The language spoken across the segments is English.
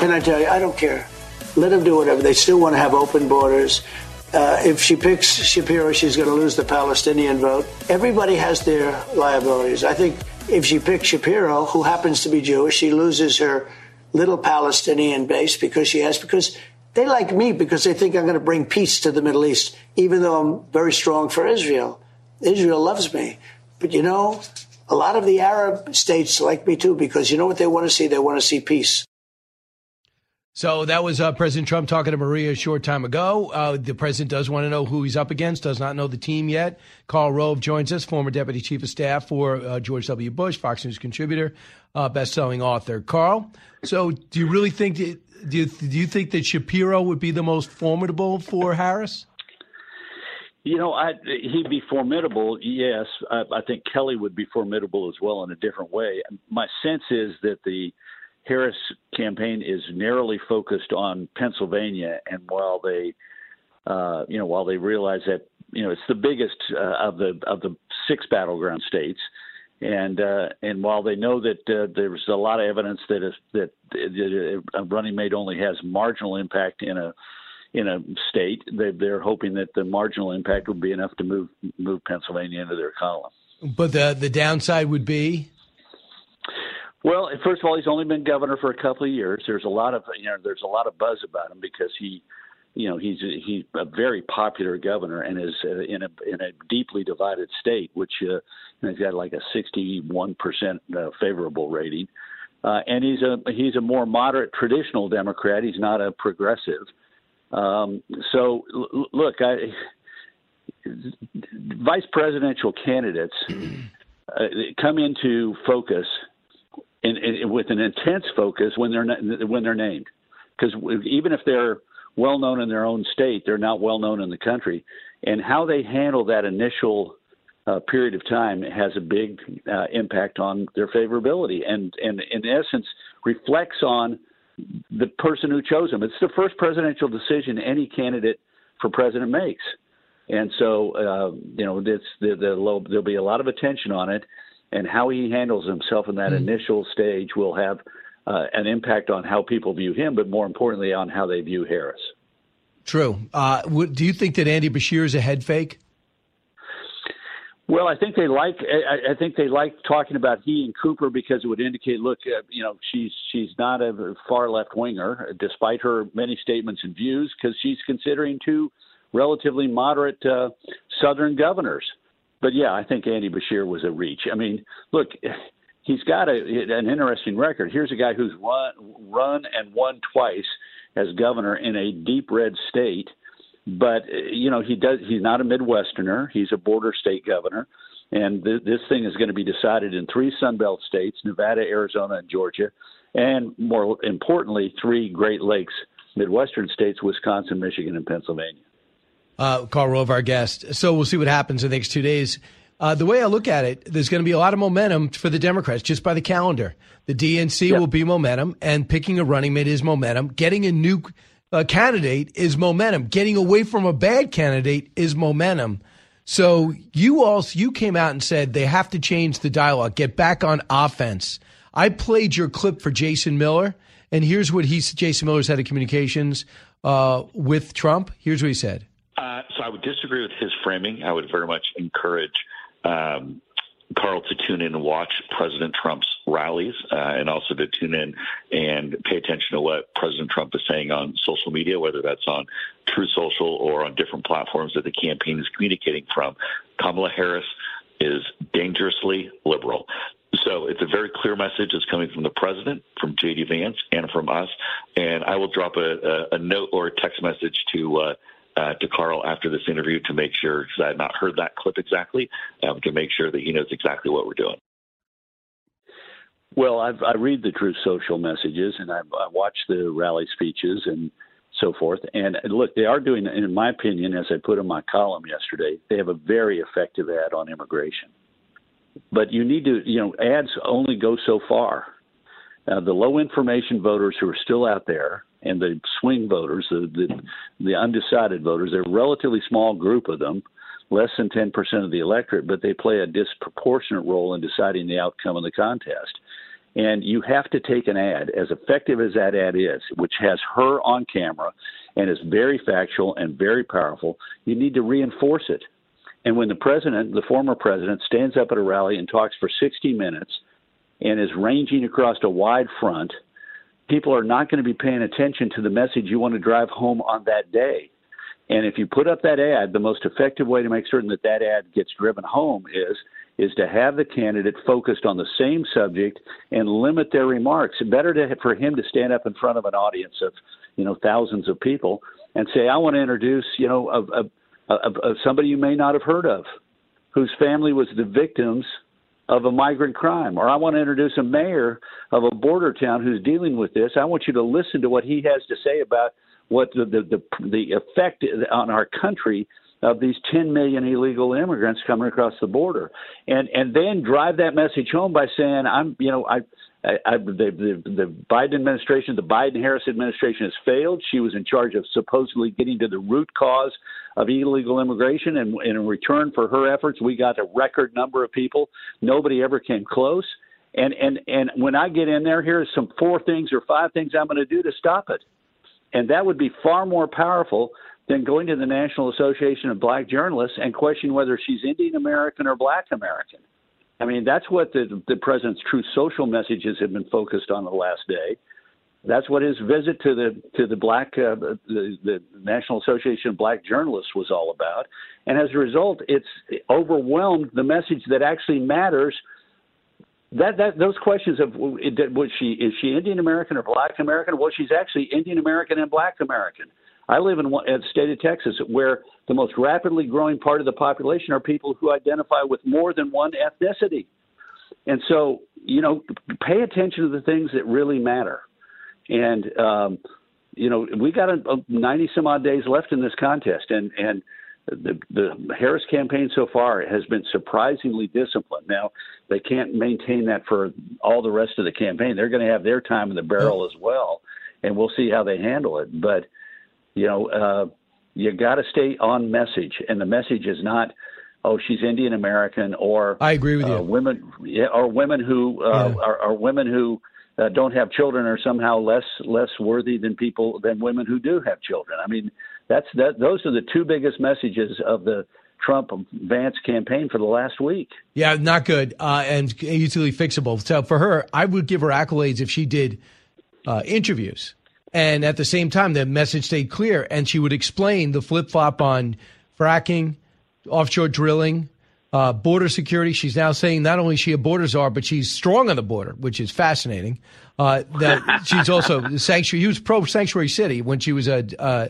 Can I tell you, I don't care. Let them do whatever. They still want to have open borders. If she picks Shapiro, she's going to lose the Palestinian vote. Everybody has their liabilities. I think if she picks Shapiro, who happens to be Jewish, she loses her little Palestinian base because they like me because they think I'm going to bring peace to the Middle East, even though I'm very strong for Israel. Israel loves me. But, you know, a lot of the Arab states like me, too, because you know what they want to see? They want to see peace. So that was President Trump talking to Maria a short time ago. The president does want to know who he's up against, does not know the team yet. Karl Rove joins us, former deputy chief of staff for George W. Bush, Fox News contributor, best-selling author. Karl, so do you really think do you think that Shapiro would be the most formidable for Harris? You know, he'd be formidable, yes. I think Kelly would be formidable as well in a different way. My sense is that the Harris campaign is narrowly focused on Pennsylvania, and while they realize that it's the biggest of the 6 battleground states, and while they know that there's a lot of evidence that a running mate only has marginal impact in a state, they're hoping that the marginal impact would be enough to move Pennsylvania into their column. But the downside would be. Well, first of all, he's only been governor for a couple of years. There's a lot of buzz about him because he's a very popular governor and is in a deeply divided state, which he's got like a 61% favorable rating, and he's a more moderate traditional Democrat. He's not a progressive. So look, vice presidential candidates come into focus. And with an intense focus when they're named, because even if they're well known in their own state, they're not well known in the country, and how they handle that initial period of time has a big impact on their favorability, and in essence reflects on the person who chose them. It's the first presidential decision any candidate for president makes, and so there'll be a lot of attention on it. And how he handles himself in that initial stage will have an impact on how people view him, but more importantly, on how they view Harris. True. Do you think that Andy Bashir is a head fake? Well, I think they like talking about he and Cooper because it would indicate, look, she's not a far left winger, despite her many statements and views, because she's considering 2 relatively moderate Southern governors. But, yeah, I think Andy Bashir was a reach. I mean, look, he's got an interesting record. Here's a guy who's run and won twice as governor in a deep red state. But, he's not a Midwesterner. He's a border state governor. And this thing is going to be decided in 3 Sunbelt states, Nevada, Arizona, and Georgia. And more importantly, 3 Great Lakes Midwestern states, Wisconsin, Michigan, and Pennsylvania. Karl Rove, our guest. So we'll see what happens in the next 2 days. The way I look at it, there's going to be a lot of momentum for the Democrats just by the calendar. The DNC will be momentum, and picking a running mate is momentum. Getting a new candidate is momentum. Getting away from a bad candidate is momentum. So you came out and said they have to change the dialogue, get back on offense. I played your clip for Jason Miller, and here's what Jason Miller's head of communications with Trump. Here's what he said. So I would disagree with his framing. I would very much encourage Karl to tune in and watch President Trump's rallies and also to tune in and pay attention to what President Trump is saying on social media, whether that's on True Social or on different platforms that the campaign is communicating from. Kamala Harris is dangerously liberal. So it's a very clear message that's coming from the president, from J.D. Vance, and from us. And I will drop a note or a text message to Karl after this interview to make sure, because I had not heard that clip exactly, to make sure that he knows exactly what we're doing. Well, I read the True Social messages, and I watch the rally speeches and so forth. And look, they are doing, in my opinion, as I put in my column yesterday, they have a very effective ad on immigration. But you need to, ads only go so far. The low information voters who are still out there, and the swing voters, the undecided voters, they're a relatively small group of them, less than 10% of the electorate, but they play a disproportionate role in deciding the outcome of the contest. And you have to take an ad, as effective as that ad is, which has her on camera and is very factual and very powerful. You need to reinforce it. And when the former president, stands up at a rally and talks for 60 minutes and is ranging across a wide front, people are not going to be paying attention to the message you want to drive home on that day. And if you put up that ad, the most effective way to make certain that that ad gets driven home is to have the candidate focused on the same subject and limit their remarks. Better for him to stand up in front of an audience of, thousands of people and say, I want to introduce, somebody you may not have heard of, whose family was the victims of a migrant crime. Or I want to introduce a mayor of a border town who's dealing with this. I want you to listen to what he has to say about what the effect on our country of these 10 million illegal immigrants coming across the border, and then drive that message home by saying, the Biden administration, the Biden-Harris administration has failed. She was in charge of supposedly getting to the root cause of illegal immigration, and in return for her efforts, we got a record number of people. Nobody ever came close. And when I get in there, here's some 4 things or 5 things I'm going to do to stop it. And that would be far more powerful than going to the National Association of Black Journalists and questioning whether she's Indian American or Black American. I mean, that's what the president's true social messages have been focused on the last day. That's what his visit to the National Association of Black Journalists was all about. And as a result, it's overwhelmed the message that actually matters. Those questions of is she Indian American or Black American? Well, she's actually Indian American and Black American. I live in the state of Texas, where the most rapidly growing part of the population are people who identify with more than one ethnicity. And so, pay attention to the things that really matter. And, we got 90 some odd days left in this contest. And the Harris campaign so far has been surprisingly disciplined. Now, they can't maintain that for all the rest of the campaign. They're going to have their time in the barrel as well, and we'll see how they handle it. But, you got to stay on message, and the message is not, oh, she's Indian American, or I agree with you. Women who don't have children are somehow less worthy than women who do have children. I mean, those are the 2 biggest messages of the Trump-Vance campaign for the last week. Yeah, not good and easily fixable. So for her, I would give her accolades if she did interviews. And at the same time, the message stayed clear, and she would explain the flip-flop on fracking, offshore drilling, border security. She's now saying not only is she a border czar, but she's strong on the border, which is fascinating. That she's also sanctuary. He was pro-sanctuary city when she was a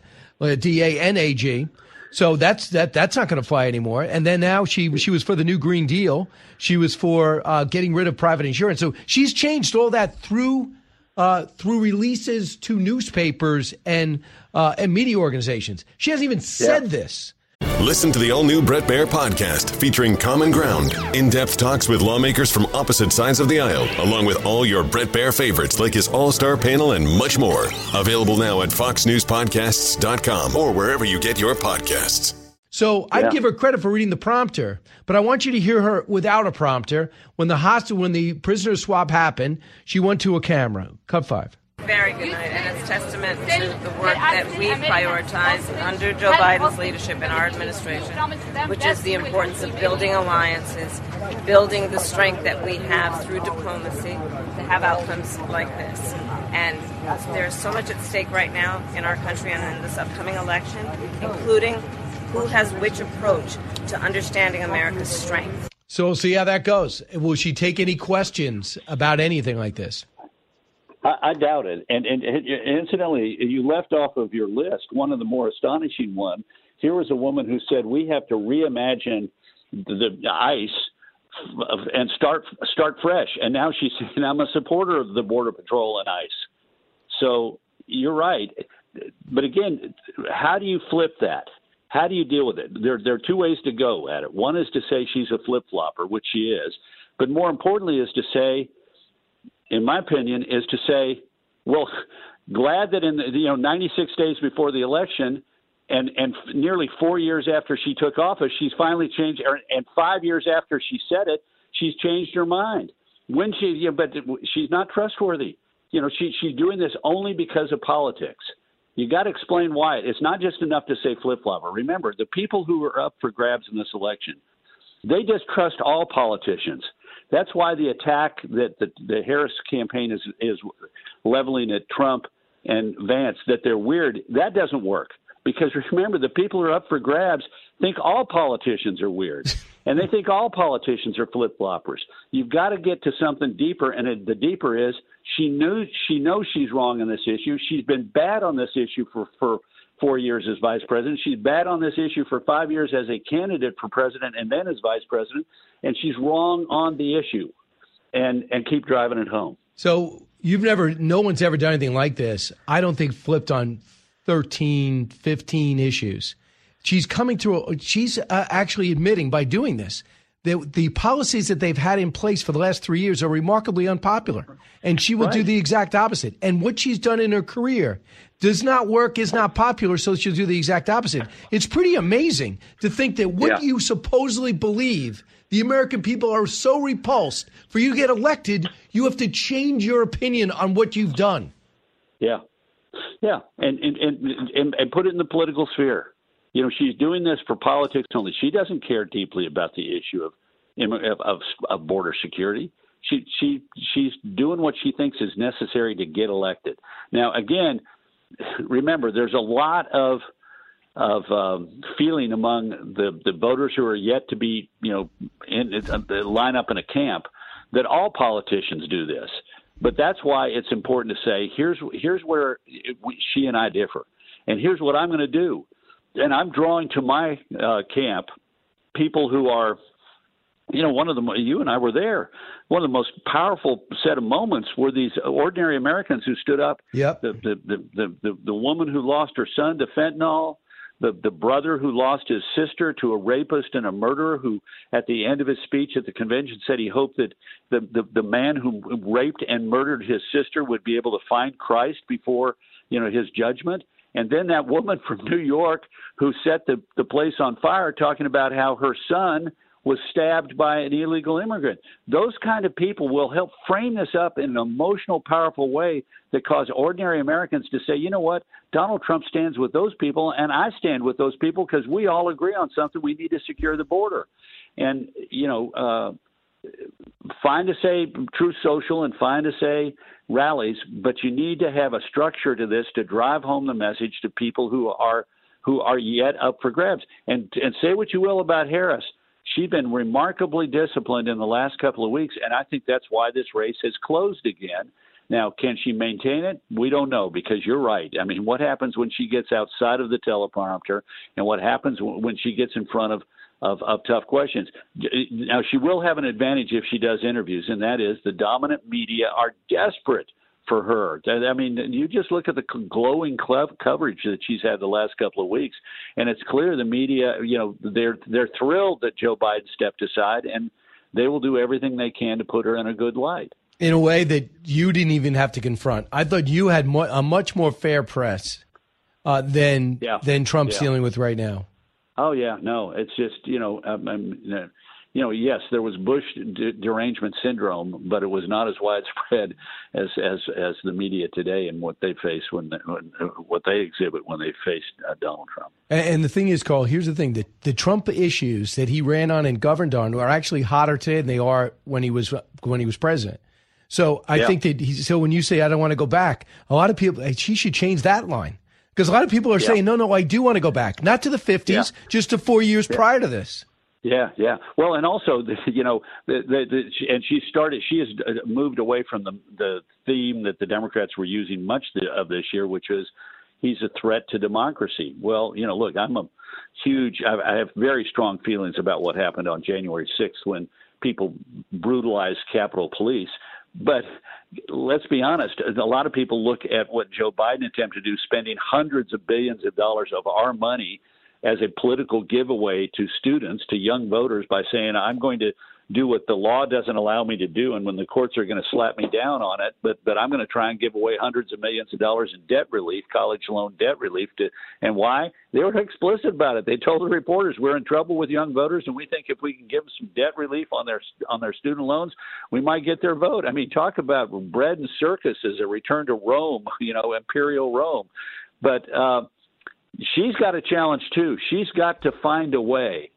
DA and AG. So that's not going to fly anymore. And then now she was for the new Green Deal. She was for getting rid of private insurance. So she's changed all that through releases to newspapers and media organizations. She hasn't even said this. Listen to the all-new Bret Baier podcast featuring Common Ground, in-depth talks with lawmakers from opposite sides of the aisle, along with all your Bret Baier favorites like his all-star panel and much more. Available now at foxnewspodcasts.com or wherever you get your podcasts. So I'd give her credit for reading the prompter, but I want you to hear her without a prompter. When the prisoner swap happened, she went to a camera. Cut 5. Very good night, and it's testament to the work that we've prioritized under Joe Biden's leadership in our administration, which is the importance of building alliances, building the strength that we have through diplomacy to have outcomes like this. And there's so much at stake right now in our country and in this upcoming election, including who has which approach to understanding America's strength. So we'll see how that goes. Will she take any questions about anything like this? I doubt it. And incidentally, you left off of your list one of the more astonishing one. Here was a woman who said we have to reimagine the ICE and start fresh. And now she's saying I'm a supporter of the Border Patrol and ICE. So you're right. But again, how do you flip that? How do you deal with it? There are 2 ways to go at it. One is to say she's a flip-flopper, which she is. But more importantly is to say, in my opinion, is to say, well, glad that in the 96 days before the election and nearly 4 years after she took office, she's finally changed, and 5 years after she said it, she's changed her mind. When but she's not trustworthy. She's doing this only because of politics. You got to explain why. It's not just enough to say flip-flopper. Remember, the people who are up for grabs in this election, they distrust all politicians. That's why the attack that the Harris campaign is leveling at Trump and Vance, that they're weird, that doesn't work. Because remember, the people who are up for grabs think all politicians are weird, and they think all politicians are flip-floppers. You've got to get to something deeper, and the deeper is she knows she's wrong on this issue. She's been bad on this issue for 4 years as vice president. She's bad on this issue for 5 years as a candidate for president and then as vice president, and she's wrong on the issue, and keep driving it home. So no one's ever done anything like this. I don't think flipped on 13, 15 issues. She's coming through. She's actually admitting by doing this that the policies that they've had in place for the last 3 years are remarkably unpopular. And she will do the exact opposite. And what she's done in her career does not work, is not popular, so she'll do the exact opposite. It's pretty amazing to think that what you supposedly believe, the American people are so repulsed. For you to get elected, you have to change your opinion on what you've done. Yeah. Yeah, and put it in the political sphere. She's doing this for politics only. She doesn't care deeply about the issue of border security. She's doing what she thinks is necessary to get elected. Now, again, remember, there's a lot of feeling among the voters who are yet to be, line up in a camp that all politicians do this. But that's why it's important to say, here's where she and I differ. And here's what I'm going to do. And I'm drawing to my camp people who are, one of them, you and I were there. One of the most powerful set of moments were these ordinary Americans who stood up. Yep. The woman who lost her son to fentanyl, the brother who lost his sister to a rapist and a murderer, who at the end of his speech at the convention said he hoped that the man who raped and murdered his sister would be able to find Christ before, his judgment. And then that woman from New York who set the place on fire, talking about how her son was stabbed by an illegal immigrant. Those kind of people will help frame this up in an emotional, powerful way that cause ordinary Americans to say, you know what, Donald Trump stands with those people, and I stand with those people because we all agree on something. We need to secure the border. And, fine to say Truth Social and fine to say rallies, but you need to have a structure to this to drive home the message to people who are yet up for grabs. And say what you will about Harris. She's been remarkably disciplined in the last couple of weeks, and I think that's why this race has closed again. Now, can she maintain it? We don't know, because you're right. I mean, what happens when she gets outside of the teleprompter, and what happens when she gets in front of tough questions? Now, she will have an advantage if she does interviews, and that is the dominant media are desperate for her. I mean, you just look at the glowing coverage that she's had the last couple of weeks, and it's clear the media, they're thrilled that Joe Biden stepped aside, and they will do everything they can to put her in a good light. In a way that you didn't even have to confront. I thought you had a much more fair press than Trump's dealing with right now. Oh, yeah. No, it's just, yes, there was Bush derangement syndrome, but it was not as widespread as the media today and what they face what they exhibit when they face Donald Trump. And the thing is, Carl, here's the thing: the Trump issues that he ran on and governed on are actually hotter today than they are when he was president. So I think that so when you say I don't want to go back, a lot of people, she should change that line. Because a lot of people are saying, no, I do want to go back. Not to the 50s, just to 4 years prior to this. Yeah. Well, and also, and she has moved away from the theme that the Democrats were using much of this year, which is he's a threat to democracy. Well, look, I have very strong feelings about what happened on January 6th when people brutalized Capitol Police. But let's be honest, a lot of people look at what Joe Biden attempted to do, spending hundreds of billions of dollars of our money as a political giveaway to students, to young voters, by saying, I'm going to do what the law doesn't allow me to do, and when the courts are going to slap me down on it, but I'm going to try and give away hundreds of millions of dollars in debt relief, college loan debt relief. And why? They were explicit about it. They told the reporters, we're in trouble with young voters, and we think if we can give them some debt relief on their student loans, we might get their vote. I mean, talk about bread and circuses, a return to Rome, imperial Rome. But she's got a challenge too. She's got to find a way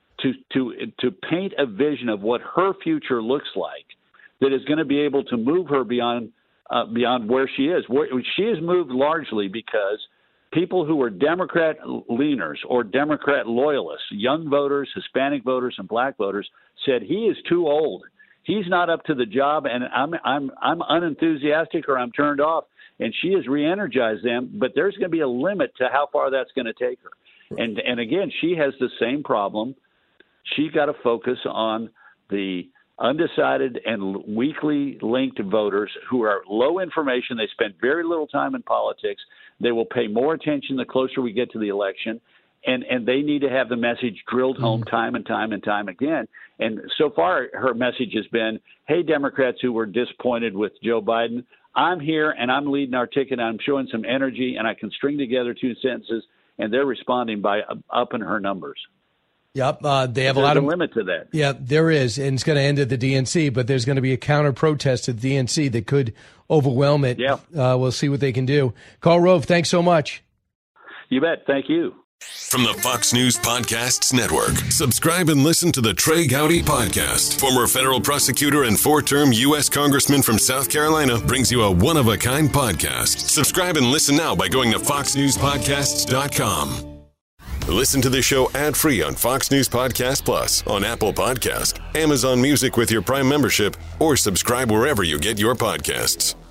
to paint a vision of what her future looks like that is going to be able to move her beyond where she is. She has moved largely because people who are Democrat leaners or Democrat loyalists, young voters, Hispanic voters, and black voters, said he is too old. He's not up to the job, and I'm unenthusiastic or I'm turned off. And she has re-energized them, but there's going to be a limit to how far that's going to take her. And again, she has the same problem. She's got to focus on the undecided and weakly linked voters who are low information. They spend very little time in politics. They will pay more attention the closer we get to the election. And they need to have the message drilled home time and time and time again. And so far, her message has been, hey, Democrats who were disappointed with Joe Biden, I'm here and I'm leading our ticket. I'm showing some energy and I can string together two sentences, and they're responding by upping her numbers. Yep, they have a lot of limit to that. Yeah, there is, and it's going to end at the DNC, but there's going to be a counter protest at the DNC that could overwhelm it. Yeah, we'll see what they can do. Karl Rove, thanks so much. You bet. Thank you. From the Fox News Podcasts Network, subscribe and listen to the Trey Gowdy Podcast. Former federal prosecutor and 4-term U.S. Congressman from South Carolina brings you a one-of-a-kind podcast. Subscribe and listen now by going to foxnewspodcasts.com. Listen to the show ad-free on Fox News Podcast Plus, on Apple Podcast, Amazon Music with your Prime membership, or subscribe wherever you get your podcasts.